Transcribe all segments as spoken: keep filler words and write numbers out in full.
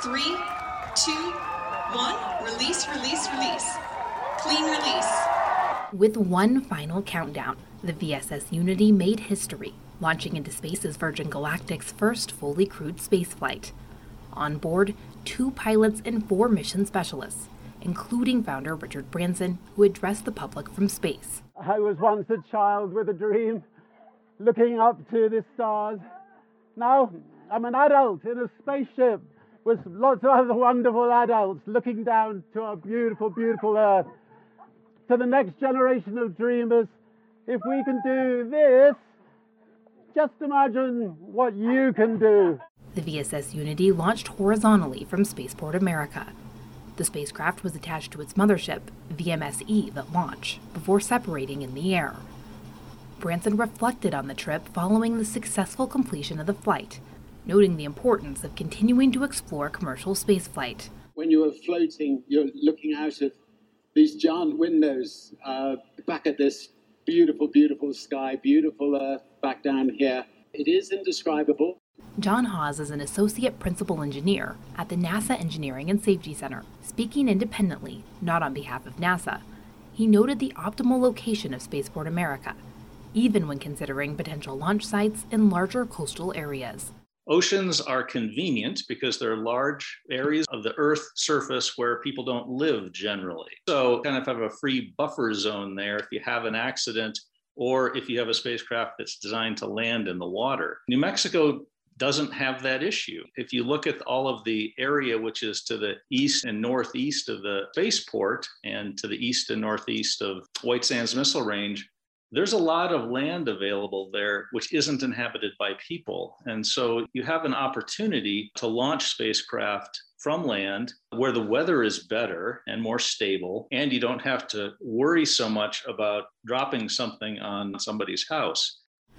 Three, two, one, release, release, release. Clean release. With one final countdown, the V S S Unity made history, launching into space as Virgin Galactic's first fully crewed spaceflight. On board, two pilots and four mission specialists, including founder Richard Branson, who addressed the public from space. I was once a child with a dream, looking up to the stars. Now I'm an adult in a spaceship with lots of other wonderful adults looking down to our beautiful, beautiful Earth. To the next generation of dreamers, if we can do this, just imagine what you can do. The V S S Unity launched horizontally from Spaceport America. The spacecraft was attached to its mothership, V M S E, at launch, before separating in the air. Branson reflected on the trip following the successful completion of the flight, noting the importance of continuing to explore commercial spaceflight. When you are floating, you're looking out of these giant windows uh, back at this beautiful, beautiful sky, beautiful Earth back down here. It is indescribable. John Hawes is an associate principal engineer at the NASA Engineering and Safety Center, speaking independently, not on behalf of NASA. He noted the optimal location of Spaceport America, even when considering potential launch sites in larger coastal areas. Oceans are convenient because they're large areas of the Earth's surface where people don't live generally. So kind of have a free buffer zone there if you have an accident or if you have a spacecraft that's designed to land in the water. New Mexico doesn't have that issue. If you look at all of the area which is to the east and northeast of the spaceport and to the east and northeast of White Sands Missile Range, there's a lot of land available there which isn't inhabited by people. And so you have an opportunity to launch spacecraft from land where the weather is better and more stable, and you don't have to worry so much about dropping something on somebody's house.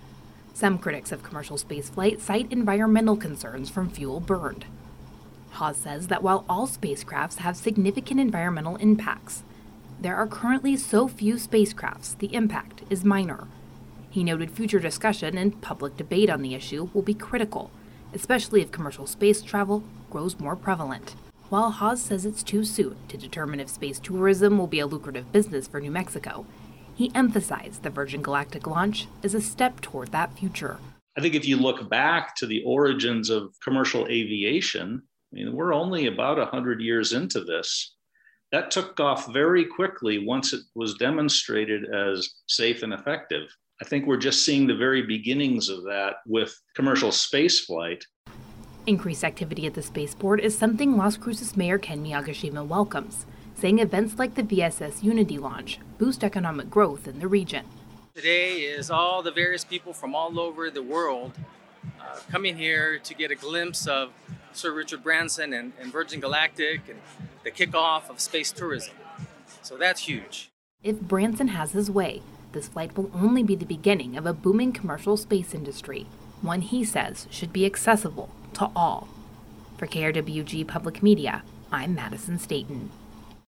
Some critics of commercial spaceflight cite environmental concerns from fuel burned. Hawes says that while all spacecrafts have significant environmental impacts, there are currently so few spacecrafts, the impact is minor. He noted future discussion and public debate on the issue will be critical, especially if commercial space travel grows more prevalent. While Hawes says it's too soon to determine if space tourism will be a lucrative business for New Mexico, he emphasized the Virgin Galactic launch is a step toward that future. I think if you look back to the origins of commercial aviation, I mean, we're only about one hundred years into this. That took off very quickly once it was demonstrated as safe and effective. I think we're just seeing the very beginnings of that with commercial spaceflight. Increased activity at the spaceport is something Las Cruces Mayor Ken Miyagishima welcomes, saying events like the V S S Unity launch boost economic growth in the region. Today is all the various people from all over the world uh, coming here to get a glimpse of Sir Richard Branson and, and Virgin Galactic and the kickoff of space tourism. So that's huge. If Branson has his way, this flight will only be the beginning of a booming commercial space industry, one he says should be accessible to all. For K R W G Public Media, I'm Madison Staten.